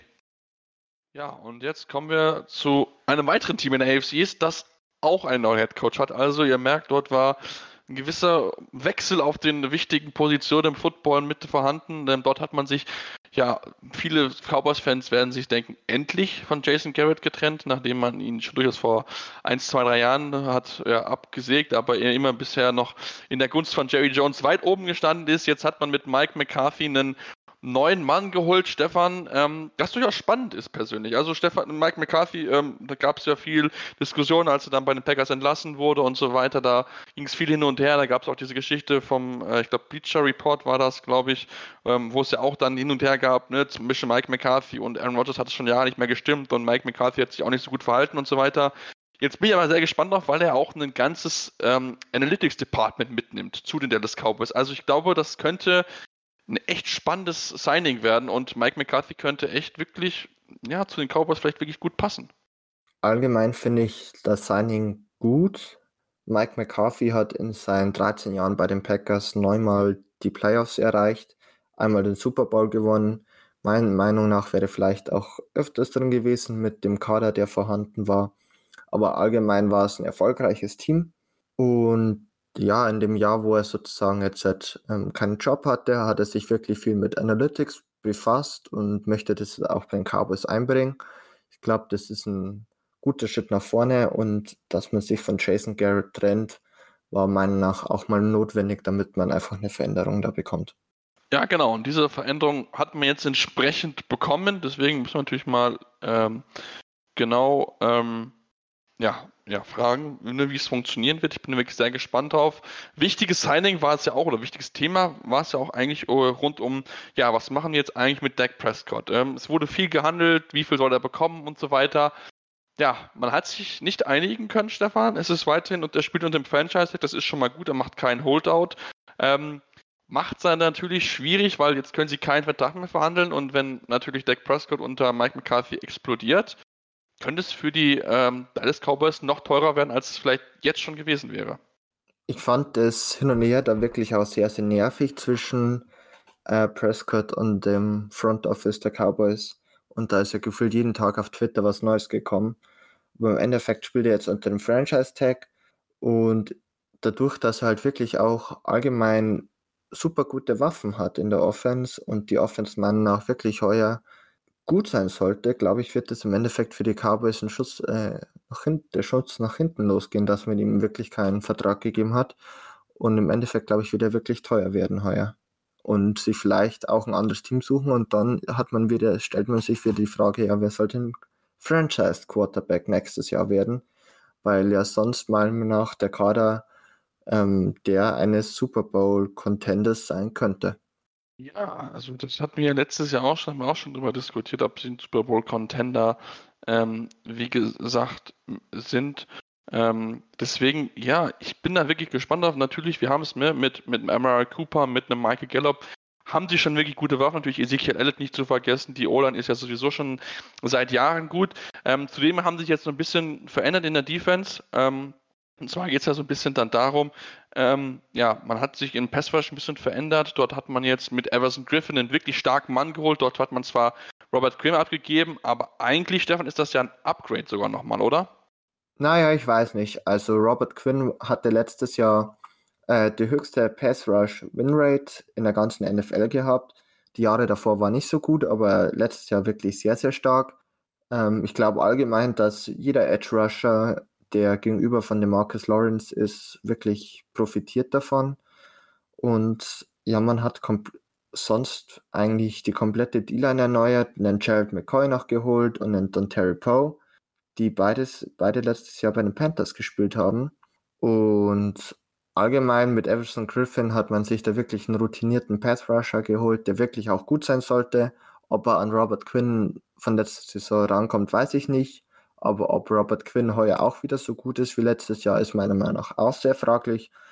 Ja, und jetzt kommen wir zu einem weiteren Team in der A F C East, das auch einen neuen Headcoach hat. Also ihr merkt, dort war ein gewisser Wechsel auf den wichtigen Positionen im Football mit vorhanden. Denn dort hat man sich, ja, viele Cowboys-Fans werden sich denken, endlich von Jason Garrett getrennt, nachdem man ihn schon durchaus vor eins, zwei, drei Jahren hat ja, abgesägt, aber er immer bisher noch in der Gunst von Jerry Jones weit oben gestanden ist. Jetzt hat man mit Mike McCarthy einen neuen Mann geholt, Stefan, ähm, das durchaus spannend ist persönlich. Also Stefan, Mike McCarthy, ähm, da gab es ja viel Diskussion, als er dann bei den Packers entlassen wurde und so weiter. Da ging es viel hin und her. Da gab es auch diese Geschichte vom, äh, ich glaube, Bleacher Report war das, glaube ich, ähm, wo es ja auch dann hin und her gab, ne, zum Beispiel Mike McCarthy und Aaron Rodgers hat es schon Jahre nicht mehr gestimmt und Mike McCarthy hat sich auch nicht so gut verhalten und so weiter. Jetzt bin ich aber sehr gespannt drauf, weil er auch ein ganzes ähm, Analytics-Department mitnimmt zu den Dallas Cowboys. Also ich glaube, das könnte ein echt spannendes Signing werden und Mike McCarthy könnte echt wirklich, ja, zu den Cowboys vielleicht wirklich gut passen. Allgemein finde ich das Signing gut. Mike McCarthy hat in seinen dreizehn Jahren bei den Packers neunmal die Playoffs erreicht, einmal den Super Bowl gewonnen. Meiner Meinung nach wäre vielleicht auch öfters drin gewesen mit dem Kader, der vorhanden war. Aber allgemein war es ein erfolgreiches Team. Und ja, in dem Jahr, wo er sozusagen jetzt ähm, keinen Job hatte, hat er sich wirklich viel mit Analytics befasst und möchte das auch bei den Cowboys einbringen. Ich glaube, das ist ein guter Schritt nach vorne und dass man sich von Jason Garrett trennt, war meiner Meinung nach auch mal notwendig, damit man einfach eine Veränderung da bekommt. Ja, genau. Und diese Veränderung hat man jetzt entsprechend bekommen. Deswegen müssen wir natürlich mal ähm, genau ähm, ja, ja, fragen, wie es funktionieren wird. Ich bin wirklich sehr gespannt drauf. Wichtiges Signing war es ja auch, oder wichtiges Thema war es ja auch eigentlich rund um, ja, was machen wir jetzt eigentlich mit Dak Prescott? Ähm, es wurde viel gehandelt, wie viel soll er bekommen und so weiter. Ja, man hat sich nicht einigen können, Stefan. Es ist weiterhin, und er spielt unter dem Franchise-Tag, das ist schon mal gut, er macht keinen Holdout. Ähm, macht es dann natürlich schwierig, weil jetzt können sie keinen Vertrag mehr verhandeln und wenn natürlich Dak Prescott unter Mike McCarthy explodiert, könnte es für die ähm, Dallas Cowboys noch teurer werden, als es vielleicht jetzt schon gewesen wäre. Ich fand das hin und her da wirklich auch sehr, sehr nervig zwischen äh, Prescott und dem Front Office der Cowboys. Und da ist ja gefühlt jeden Tag auf Twitter was Neues gekommen. Aber im Endeffekt spielt er jetzt unter dem Franchise-Tag und dadurch, dass er halt wirklich auch allgemein super gute Waffen hat in der Offense und die Offense meiner Meinung nach wirklich heuer gut sein sollte, glaube ich, wird es im Endeffekt für die Cowboys ein Schuss, äh, nach hin- der Schutz nach hinten losgehen, dass man ihm wirklich keinen Vertrag gegeben hat. Und im Endeffekt, glaube ich, wird er wirklich teuer werden heuer. Und sich vielleicht auch ein anderes Team suchen und dann hat man wieder, stellt man sich wieder die Frage, ja, wer soll denn Franchise Quarterback nächstes Jahr werden? Weil ja sonst meiner Meinung nach der Kader ähm, der eines Super Bowl Contenders sein könnte. Ja, also das hatten wir ja letztes Jahr auch schon, haben wir auch schon drüber diskutiert, ob sie ein Super Bowl Contender, ähm, wie gesagt, sind. Ähm, deswegen, ja, ich bin da wirklich gespannt drauf. Natürlich, wir haben es mehr mit, mit einem Amari Cooper, mit einem Michael Gallup, haben die schon wirklich gute Waffen. Natürlich Ezekiel Elliott nicht zu vergessen. Die O-Line ist ja sowieso schon seit Jahren gut. Ähm, zudem haben sich jetzt so ein bisschen verändert in der Defense. Ähm, und zwar geht es ja so ein bisschen dann darum, ähm, ja, man hat sich in Pass Rush ein bisschen verändert. Dort hat man jetzt mit Everson Griffin einen wirklich starken Mann geholt. Dort hat man zwar Robert Quinn abgegeben, aber eigentlich, Stefan, ist das ja ein Upgrade sogar nochmal, oder? Naja, ich weiß nicht. Also Robert Quinn hatte letztes Jahr äh, die höchste Pass-Rush-Win-Rate in der ganzen N F L gehabt. Die Jahre davor war nicht so gut, aber letztes Jahr wirklich sehr, sehr stark. Ähm, ich glaube allgemein, dass jeder Edge-Rusher, der gegenüber von DeMarcus Lawrence ist, wirklich profitiert davon. Und ja, man hat komp- sonst eigentlich die komplette D-Line erneuert, einen Jared McCoy noch geholt und einen Dontari Poe, die beides, beide letztes Jahr bei den Panthers gespielt haben. Und allgemein mit Everson Griffin hat man sich da wirklich einen routinierten Pass-Rusher geholt, der wirklich auch gut sein sollte. Ob er an Robert Quinn von letzter Saison rankommt, weiß ich nicht. Aber ob Robert Quinn heuer auch wieder so gut ist wie letztes Jahr, ist meiner Meinung nach auch sehr fraglich.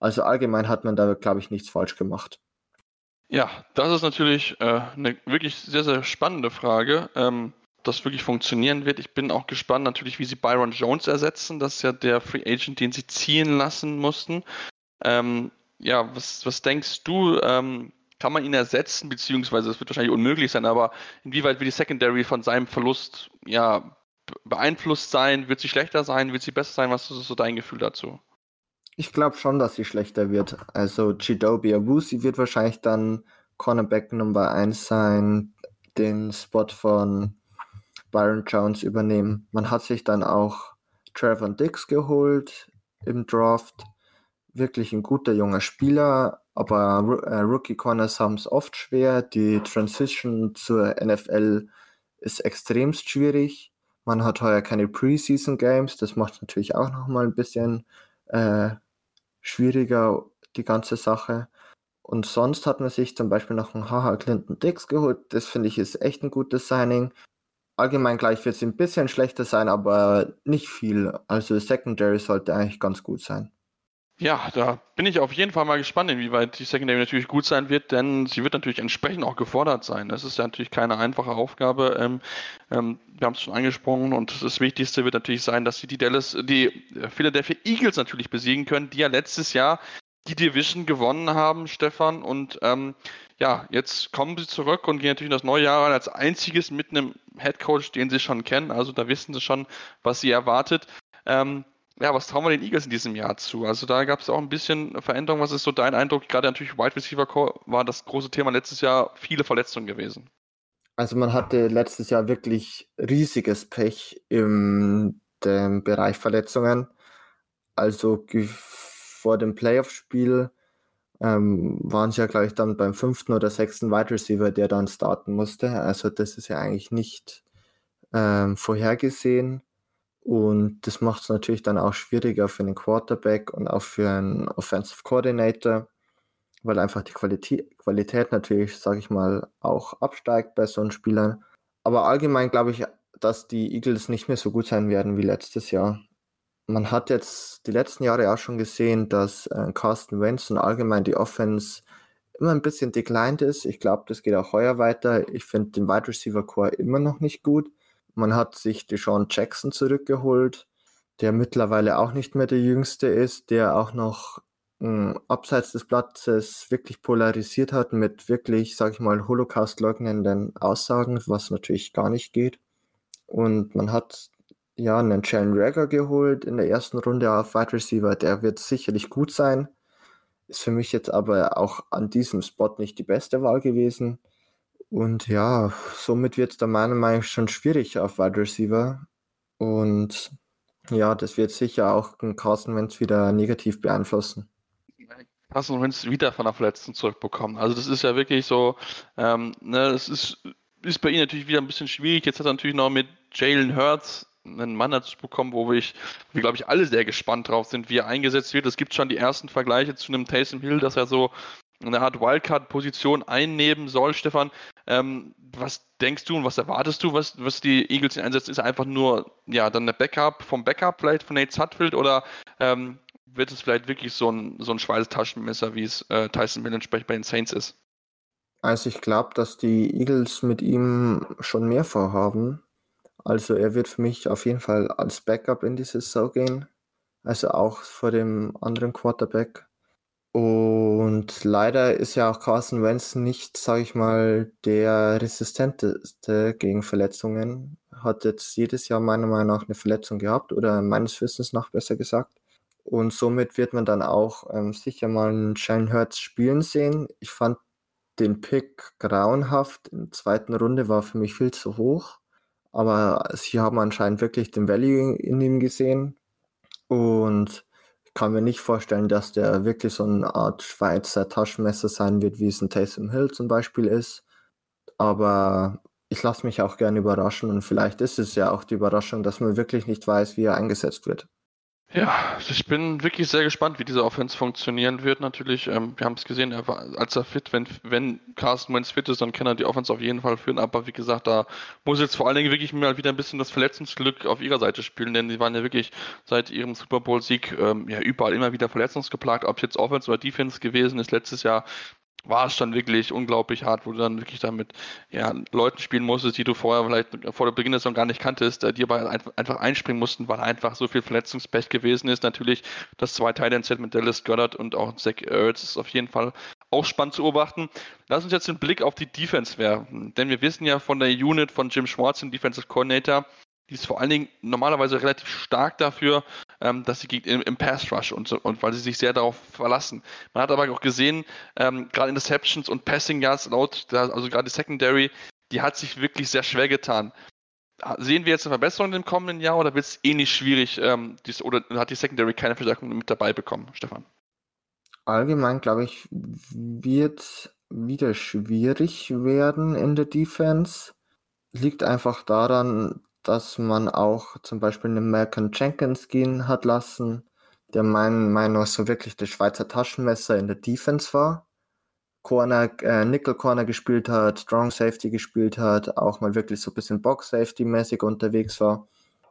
Also allgemein hat man da, glaube ich, nichts falsch gemacht. Ja, das ist natürlich äh, eine wirklich sehr, sehr spannende Frage, ähm, ob das wirklich funktionieren wird. Ich bin auch gespannt natürlich, wie sie Byron Jones ersetzen. Das ist ja der Free Agent, den sie ziehen lassen mussten. Ähm, ja, was, was denkst du, ähm, kann man ihn ersetzen, beziehungsweise es wird wahrscheinlich unmöglich sein, aber inwieweit wird die Secondary von seinem Verlust ja beeinflusst sein? Wird sie schlechter sein? Wird sie besser sein? Was ist so dein Gefühl dazu? Ich glaube schon, dass sie schlechter wird. Also Chidobe Awuzie wird wahrscheinlich dann Cornerback Nummer eins sein, den Spot von Byron Jones übernehmen. Man hat sich dann auch Trevon Diggs geholt im Draft. Wirklich ein guter junger Spieler, aber äh, Rookie Corners haben es oft schwer. Die Transition zur N F L ist extremst schwierig. Man hat heuer keine Preseason Games, das macht natürlich auch nochmal ein bisschen äh, schwieriger, die ganze Sache. Und sonst hat man sich zum Beispiel noch einen Haha Clinton Dix geholt. Das finde ich ist echt ein gutes Signing. Allgemein gleich wird es ein bisschen schlechter sein, aber nicht viel. Also Secondary sollte eigentlich ganz gut sein. Ja, da bin ich auf jeden Fall mal gespannt, inwieweit die Secondary natürlich gut sein wird, denn sie wird natürlich entsprechend auch gefordert sein. Das ist ja natürlich keine einfache Aufgabe. Ähm, ähm, wir haben es schon angesprochen und das Wichtigste wird natürlich sein, dass sie die Dallas, die Philadelphia Eagles natürlich besiegen können, die ja letztes Jahr die Division gewonnen haben, Stefan. Und ähm, ja, jetzt kommen sie zurück und gehen natürlich in das neue Jahr rein als einziges mit einem Headcoach, den sie schon kennen. Also da wissen sie schon, was sie erwartet. Ähm, Ja, was trauen wir den Eagles in diesem Jahr zu? Also da gab es auch ein bisschen Veränderung. Was ist so dein Eindruck? Gerade natürlich Wide Receiver Core war das große Thema letztes Jahr, viele Verletzungen gewesen. Also man hatte letztes Jahr wirklich riesiges Pech im dem Bereich Verletzungen. Also ge- vor dem Playoff-Spiel ähm, waren sie ja gleich dann beim fünften oder sechsten Wide Receiver, der dann starten musste. Also das ist ja eigentlich nicht ähm, vorhergesehen. Und das macht es natürlich dann auch schwieriger für den Quarterback und auch für einen Offensive Coordinator, weil einfach die Qualität, Qualität natürlich, sage ich mal, auch absteigt bei so einem Spieler. Aber allgemein glaube ich, dass die Eagles nicht mehr so gut sein werden wie letztes Jahr. Man hat jetzt die letzten Jahre auch schon gesehen, dass äh, Carson Wentz und allgemein die Offense immer ein bisschen declined ist. Ich glaube, das geht auch heuer weiter. Ich finde den Wide Receiver Core immer noch nicht gut. Man hat sich Deshaun Jackson zurückgeholt, der mittlerweile auch nicht mehr der Jüngste ist, der auch noch mh, abseits des Platzes wirklich polarisiert hat mit wirklich, sag ich mal, Holocaust-leugnenden Aussagen, was natürlich gar nicht geht. Und man hat ja einen Jalen Reagor geholt in der ersten Runde auf Wide Receiver, der wird sicherlich gut sein. Ist für mich jetzt aber auch an diesem Spot nicht die beste Wahl gewesen. Und ja, somit wird es dann meiner Meinung nach schon schwierig auf Wide Receiver. Und ja, das wird sicher auch den Carson Wentz wieder negativ beeinflussen. Carson Wentz wieder von der Verletzung zurückbekommen. Also das ist ja wirklich so, ähm, ne, das ist, ist bei ihm natürlich wieder ein bisschen schwierig. Jetzt hat er natürlich noch mit Jalen Hurts einen Mann dazu bekommen, wo wir, wir glaube ich, alle sehr gespannt drauf sind, wie er eingesetzt wird. Es gibt schon die ersten Vergleiche zu einem Taysom Hill, dass er so eine Art Wildcard-Position einnehmen soll. Stefan, ähm, was denkst du und was erwartest du, was, was die Eagles einsetzen? Ist er einfach nur ja, dann eine Backup vom Backup vielleicht von Nate Sudfeld oder ähm, wird es vielleicht wirklich so ein, so ein Schweißtaschenmesser, wie es äh, Tyson Hill entsprechend bei den Saints ist? Also ich glaube, dass die Eagles mit ihm schon mehr vorhaben. Also er wird für mich auf jeden Fall als Backup in die Saison gehen. Also auch vor dem anderen Quarterback. Und leider ist ja auch Carson Wentz nicht, sage ich mal, der resistenteste gegen Verletzungen. Hat jetzt jedes Jahr meiner Meinung nach eine Verletzung gehabt oder meines Wissens nach besser gesagt. Und somit wird man dann auch ähm, sicher mal einen Jalen Hurts spielen sehen. Ich fand den Pick grauenhaft. In der zweiten Runde war für mich viel zu hoch. Aber sie haben anscheinend wirklich den Value in ihm gesehen. Und ich kann mir nicht vorstellen, dass der wirklich so eine Art Schweizer Taschenmesser sein wird, wie es ein Taysom Hill zum Beispiel ist. Aber ich lasse mich auch gerne überraschen und vielleicht ist es ja auch die Überraschung, dass man wirklich nicht weiß, wie er eingesetzt wird. Ja, also ich bin wirklich sehr gespannt, wie diese Offense funktionieren wird. Natürlich, ähm, wir haben es gesehen, er war, als er fit, wenn, wenn Carson Wentz fit ist, dann kann er die Offense auf jeden Fall führen. Aber wie gesagt, da muss jetzt vor allen Dingen wirklich mal wieder ein bisschen das Verletzungsglück auf ihrer Seite spielen, denn sie waren ja wirklich seit ihrem Super Bowl-Sieg ähm, ja überall immer wieder verletzungsgeplagt. Ob es jetzt Offense oder Defense gewesen ist, letztes Jahr war es dann wirklich unglaublich hart, wo du dann wirklich damit ja, Leuten spielen musstest, die du vorher vielleicht vor der Beginn der Saison gar nicht kanntest, äh, die aber einfach, einfach einspringen mussten, weil einfach so viel Verletzungspech gewesen ist. Natürlich das zwei Tight-End-Set mit Dallas Goedert und auch Zach Ertz ist auf jeden Fall auch spannend zu beobachten. Lass uns jetzt den Blick auf die Defense werfen, denn wir wissen ja von der Unit von Jim Schwartz, dem Defensive Coordinator, die ist vor allen Dingen normalerweise relativ stark dafür, ähm, dass sie im, im Pass Rush und, so, und weil sie sich sehr darauf verlassen. Man hat aber auch gesehen, ähm, gerade Interceptions und Passing Yards laut, also gerade die Secondary, die hat sich wirklich sehr schwer getan. Sehen wir jetzt eine Verbesserung im kommenden Jahr oder wird es ähnlich schwierig, ähm, dies, oder hat die Secondary keine Verstärkung mit dabei bekommen, Stefan? Allgemein, glaube ich, wird wieder schwierig werden in der Defense. Liegt einfach daran, dass man auch zum Beispiel einen Malcolm Jenkins gehen hat lassen, der meiner Meinung nach so wirklich das Schweizer Taschenmesser in der Defense war. Corner, äh, Nickel Corner gespielt hat, Strong Safety gespielt hat, auch mal wirklich so ein bisschen Box Safety mäßig unterwegs war.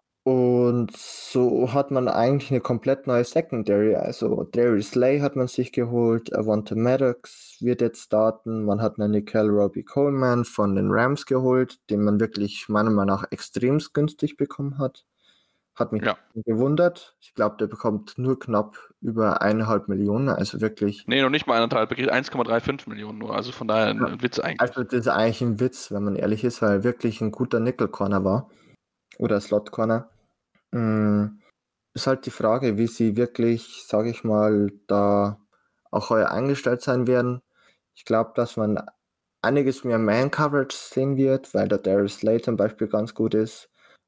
Und so hat man eigentlich eine komplett neue Secondary. Also Darius Slay hat man sich geholt, Avonte Maddox wird jetzt starten, man hat einen Nickel Robbie Coleman von den Rams geholt, den man wirklich meiner Meinung nach extremst günstig bekommen hat. Hat mich Ja. gewundert. Ich glaube, der bekommt nur knapp über eineinhalb Millionen, also wirklich. Nee, noch nicht mal eineinhalb, wirklich eins Komma fünfunddreißig Millionen nur, also von daher ein Ja. Witz eigentlich. Also das ist eigentlich ein Witz, wenn man ehrlich ist, weil er wirklich ein guter Nickel-Corner war. Oder Slot-Corner. Mm, ist halt die Frage, wie sie wirklich, sage ich mal, da auch heuer eingestellt sein werden. Ich glaube, dass man einiges mehr Man-Coverage sehen wird, weil der Darius Slay zum Beispiel ganz gut ist.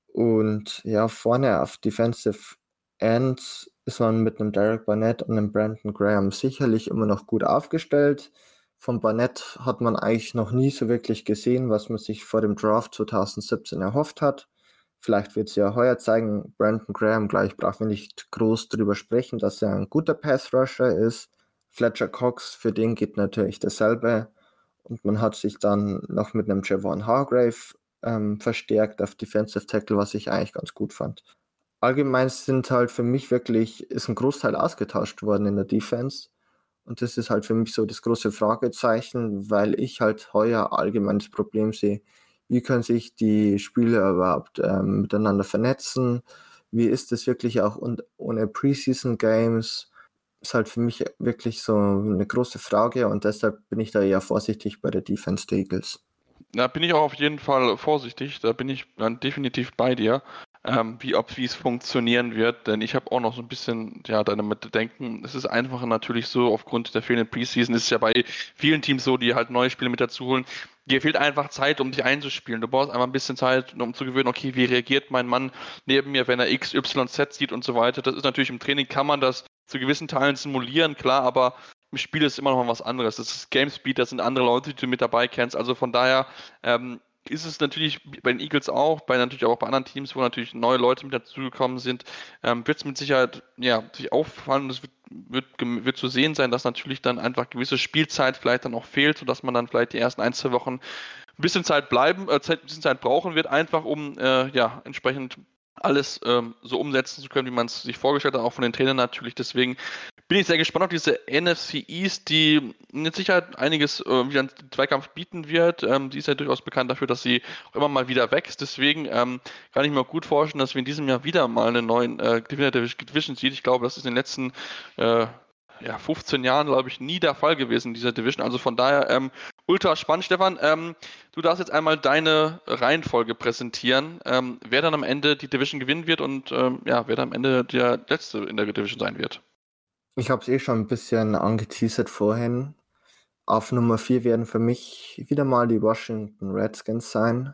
Und ja, vorne auf Defensive Ends ist man mit einem Derek Barnett und einem Brandon Graham sicherlich immer noch gut aufgestellt. Von Barnett hat man eigentlich noch nie so wirklich gesehen, was man sich vor dem Draft zwanzig siebzehn erhofft hat. Vielleicht wird es ja heuer zeigen. Brandon Graham, gleich brauchen wir nicht groß drüber sprechen, dass er ein guter Pass-Rusher ist. Fletcher Cox, für den geht natürlich dasselbe. Und man hat sich dann noch mit einem Javon Hargrave ähm, verstärkt auf Defensive Tackle, was ich eigentlich ganz gut fand. Allgemein sind halt für mich wirklich, ist ein Großteil ausgetauscht worden in der Defense. Und das ist halt für mich so das große Fragezeichen, weil ich halt heuer allgemein das Problem sehe, wie können sich die Spieler überhaupt ähm, miteinander vernetzen? Wie ist es wirklich auch und, ohne Preseason-Games? Ist halt für mich wirklich so eine große Frage und deshalb bin ich da eher vorsichtig bei der Defense der Eagles. Da bin ich auch auf jeden Fall vorsichtig, da bin ich dann definitiv bei dir, ähm, wie ob wie es funktionieren wird, denn ich habe auch noch so ein bisschen ja damit denken, es ist einfach natürlich so, aufgrund der fehlenden Preseason ist es ja bei vielen Teams so, die halt neue Spiele mit dazu holen, dir fehlt einfach Zeit, um dich einzuspielen. Du brauchst einfach ein bisschen Zeit, um zu gewöhnen, okay, wie reagiert mein Mann neben mir, wenn er X, Y, Z sieht und so weiter. Das ist natürlich im Training, kann man das zu gewissen Teilen simulieren, klar, aber im Spiel ist immer noch mal was anderes. Das ist Gamespeed, das sind andere Leute, die du mit dabei kennst. Also von daher ähm, ist es natürlich bei den Eagles auch, bei natürlich auch bei anderen Teams, wo natürlich neue Leute mit dazugekommen sind, ähm, wird es mit Sicherheit ja, sich auffallen. Es wird, wird, wird zu sehen sein, dass natürlich dann einfach gewisse Spielzeit vielleicht dann auch fehlt, sodass man dann vielleicht die ersten ein, zwei Wochen ein bisschen Zeit bleiben, äh, Zeit, ein bisschen Zeit brauchen wird, einfach um äh, ja entsprechend alles ähm, so umsetzen zu können, wie man es sich vorgestellt hat, auch von den Trainern natürlich. Deswegen bin ich sehr gespannt auf diese N F C East, die mit Sicherheit einiges äh, wieder einen Zweikampf bieten wird. Ähm, die ist ja durchaus bekannt dafür, dass sie auch immer mal wieder wächst. Deswegen ähm, kann ich mir auch gut vorstellen, dass wir in diesem Jahr wieder mal einen neuen äh, Division sieht. Ich glaube, das ist in den letzten äh, ja, fünfzehn Jahren, glaube ich, nie der Fall gewesen in dieser Division. Also von daher ähm, ultra spannend, Stefan. Ähm, du darfst jetzt einmal deine Reihenfolge präsentieren, ähm, wer dann am Ende die Division gewinnen wird und ähm, ja, wer dann am Ende der Letzte in der Division sein wird. Ich habe es eh schon ein bisschen angeteasert vorhin. Auf Nummer vier werden für mich wieder mal die Washington Redskins sein.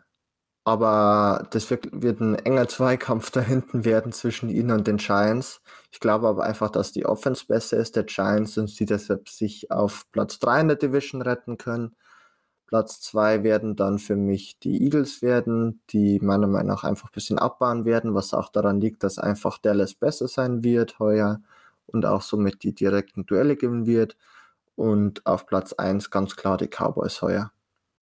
Aber das wird, wird ein enger Zweikampf da hinten werden zwischen ihnen und den Giants. Ich glaube aber einfach, dass die Offense besser ist der Giants und sie deshalb sich auf Platz drei in der Division retten können. Platz zwei werden dann für mich die Eagles werden, die meiner Meinung nach einfach ein bisschen abbauen werden, was auch daran liegt, dass einfach Dallas besser sein wird heuer und auch somit die direkten Duelle gewinnen wird. Und auf Platz eins ganz klar die Cowboys heuer.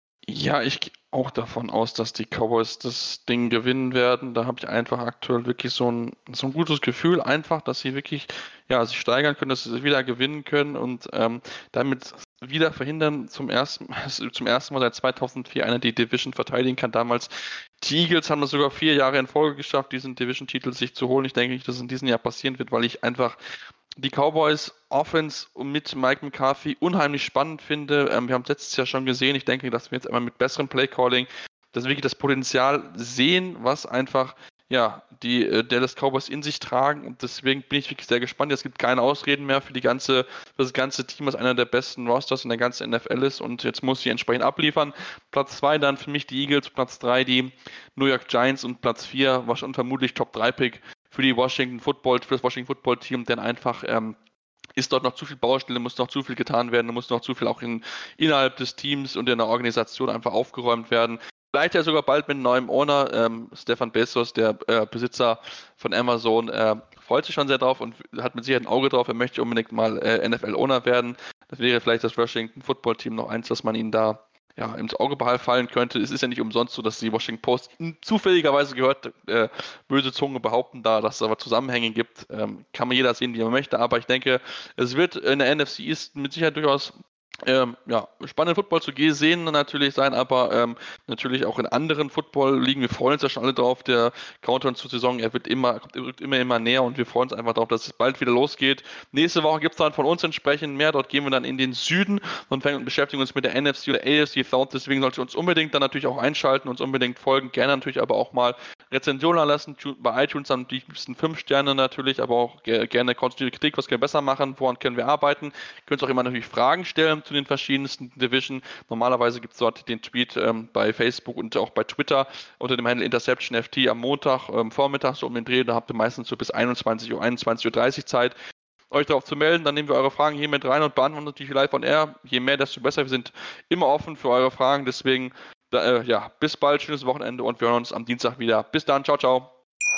Ja, ich gehe auch davon aus, dass die Cowboys das Ding gewinnen werden. Da habe ich einfach aktuell wirklich so ein, so ein gutes Gefühl, einfach, dass sie wirklich ja, sich steigern können, dass sie wieder gewinnen können und ähm, damit wieder verhindern, zum ersten, zum ersten Mal seit zweitausendvier einer die Division verteidigen kann. Damals die Eagles haben das sogar vier Jahre in Folge geschafft, diesen Division-Titel sich zu holen. Ich denke nicht, dass es in diesem Jahr passieren wird, weil ich einfach die Cowboys Offense mit Mike McCarthy unheimlich spannend finde. Ähm, wir haben es letztes Jahr schon gesehen. Ich denke, dass wir jetzt einmal mit besserem Playcalling das wirklich das Potenzial sehen, was einfach ja, die äh, Dallas Cowboys in sich tragen. Und deswegen bin ich wirklich sehr gespannt. Es gibt keine Ausreden mehr für die ganze, für das ganze Team, was einer der besten Rosters in der ganzen N F L ist. Und jetzt muss sie entsprechend abliefern. Platz zwei dann für mich die Eagles, Platz drei die New York Giants und Platz vier war schon vermutlich Top drei Pick für die Washington Football, für das Washington Football Team, denn einfach ähm, ist dort noch zu viel Baustelle, muss noch zu viel getan werden, muss noch zu viel auch in, innerhalb des Teams und in der Organisation einfach aufgeräumt werden. Vielleicht ja sogar bald mit einem neuen Owner, ähm, Stefan Bezos, der äh, Besitzer von Amazon, äh, freut sich schon sehr drauf und hat mit Sicherheit ein Auge drauf, er möchte unbedingt mal äh, N F L-Owner werden. Das wäre vielleicht das Washington Football Team noch eins, dass man ihn da ja, ins Auge fallen könnte. Es ist ja nicht umsonst so, dass die Washington Post zufälligerweise gehört, äh, böse Zungen behaupten da, dass es aber Zusammenhänge gibt. Ähm, kann man jeder sehen, wie man möchte, aber ich denke, es wird in der N F C East mit Sicherheit durchaus Ähm, ja, spannend Football zu sehen natürlich sein, aber ähm, natürlich auch in anderen Football-Ligen. Wir freuen uns ja schon alle drauf. Der Countdown zur Saison, er wird immer, kommt, rückt immer, immer näher und wir freuen uns einfach darauf, dass es bald wieder losgeht. Nächste Woche gibt es dann von uns entsprechend mehr. Dort gehen wir dann in den Süden und beschäftigen uns mit der N F C oder A F C South. Deswegen solltet ihr uns unbedingt dann natürlich auch einschalten, uns unbedingt folgen. Gerne natürlich aber auch mal Rezensionen lassen. Bei iTunes dann die liebsten fünf Sterne natürlich, aber auch gerne konstruktive Kritik, was können wir besser machen, woran können wir arbeiten. Ihr könnt auch immer natürlich Fragen stellen zu den verschiedensten Division. Normalerweise gibt es dort den Tweet ähm, bei Facebook und auch bei Twitter unter dem Handle Interception F T am Montag, ähm, Vormittag so um den Dreh. Da habt ihr meistens so bis einundzwanzig Uhr, einundzwanzig Uhr dreißig Zeit, euch darauf zu melden. Dann nehmen wir eure Fragen hier mit rein und beantworten natürlich live on air. Je mehr, desto besser. Wir sind immer offen für eure Fragen. Deswegen, äh, ja, bis bald, schönes Wochenende und wir hören uns am Dienstag wieder. Bis dann, ciao, ciao.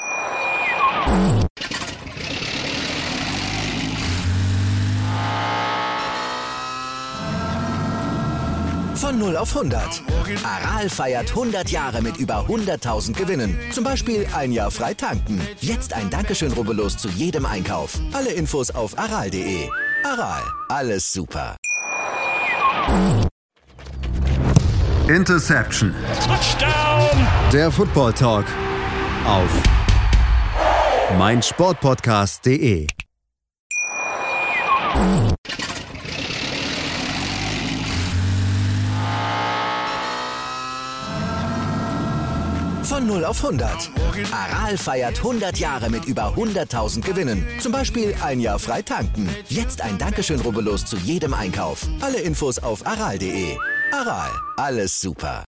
Von null auf hundert. Aral feiert hundert Jahre mit über hunderttausend Gewinnen. Zum Beispiel ein Jahr frei tanken. Jetzt ein Dankeschön, rubbellos zu jedem Einkauf. Alle Infos auf aral punkt de. Aral, alles super. Interception. Touchdown. Der Football Talk auf meinsportpodcast punkt de. Von null auf hundert. Aral feiert hundert Jahre mit über hunderttausend Gewinnen. Zum Beispiel ein Jahr frei tanken. Jetzt ein Dankeschön, rubbellos zu jedem Einkauf. Alle Infos auf aral punkt de. Aral, alles super.